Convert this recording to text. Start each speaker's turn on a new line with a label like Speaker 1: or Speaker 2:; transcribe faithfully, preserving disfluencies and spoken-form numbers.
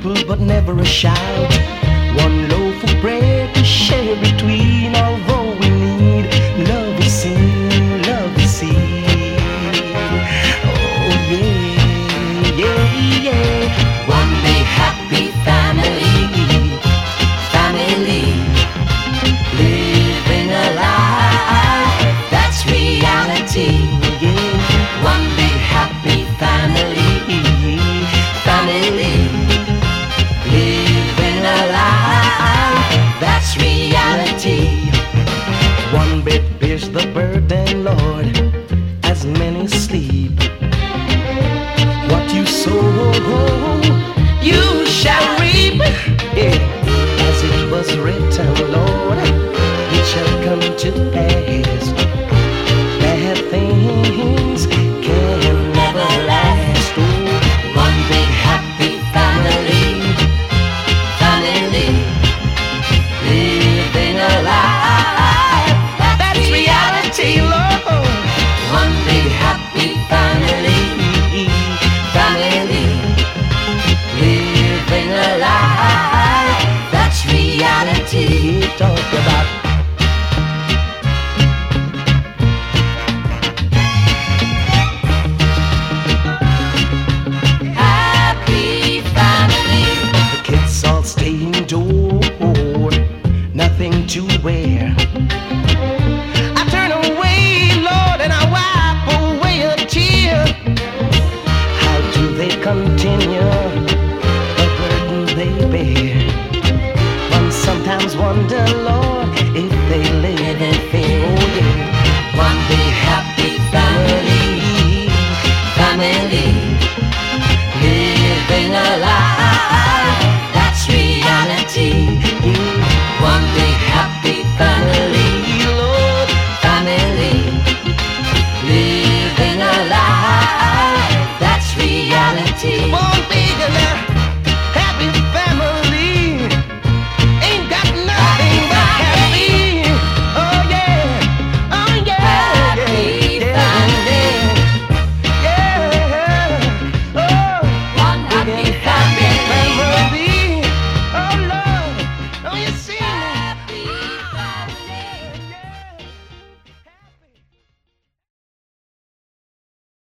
Speaker 1: people, but never a shout. One loaf of bread to share between, although we need love is seen, love is seen. Oh yeah, yeah, yeah. One big happy family, family, living a life that's reality. Yeah. One big happy family, family, living a life that's reality. One bed bears the burden, Lord, as many sleep. What you sow, you shall reap. Yeah. As it was written, Lord, it shall come to pass. Bad things can never last. Oh, one big happy family, family, living a life that's reality, Lord. One big happy family, family, living a life that's reality. Talk about happy family. The kids all stay indoors, nothing to wear. I turn away, Lord, and I wipe away a tear. How do they continue the burden they bear?